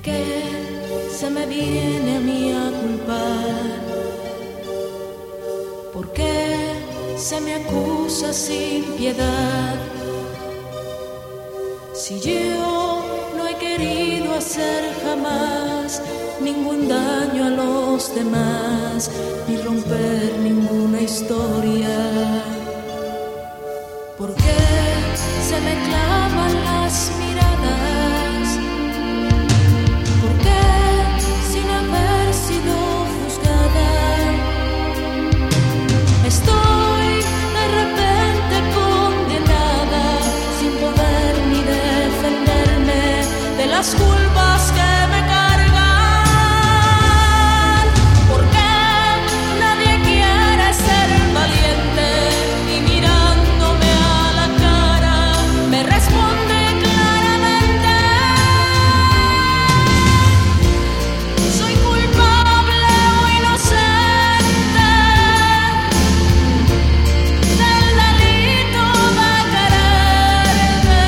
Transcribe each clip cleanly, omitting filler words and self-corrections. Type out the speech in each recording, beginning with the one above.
qué se me viene a mí a culpar? ¿Por qué se me acusa sin piedad? Si yo no he querido hacer jamás ningún daño a los demás, ni romper ninguna historia. ¿Por qué se me clavan las miradas? ¿Por qué sin haber sido juzgada estoy de repente condenada, sin poder ni defenderme de las culpas que me cargan? ¿Por qué nadie quiere ser valiente y mirándome a la cara me responde claramente? ¿Soy culpable o inocente del delito de quererte?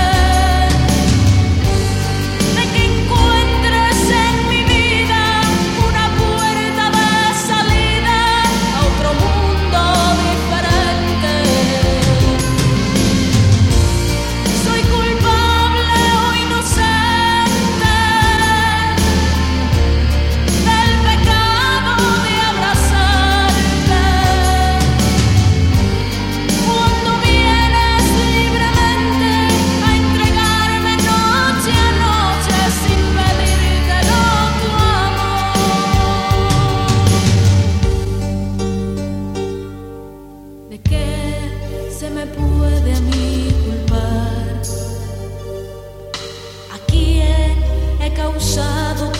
De que encuentres en mi vida una puerta de salida a otro mundo diferente. ¿Soy culpable o inocente del pecado de abrazarte cuando vienes libremente a entregarme noche a noche sin pedírtelo tu amor? ¿De qué se me puede a mí culpar? ¿A quién he causado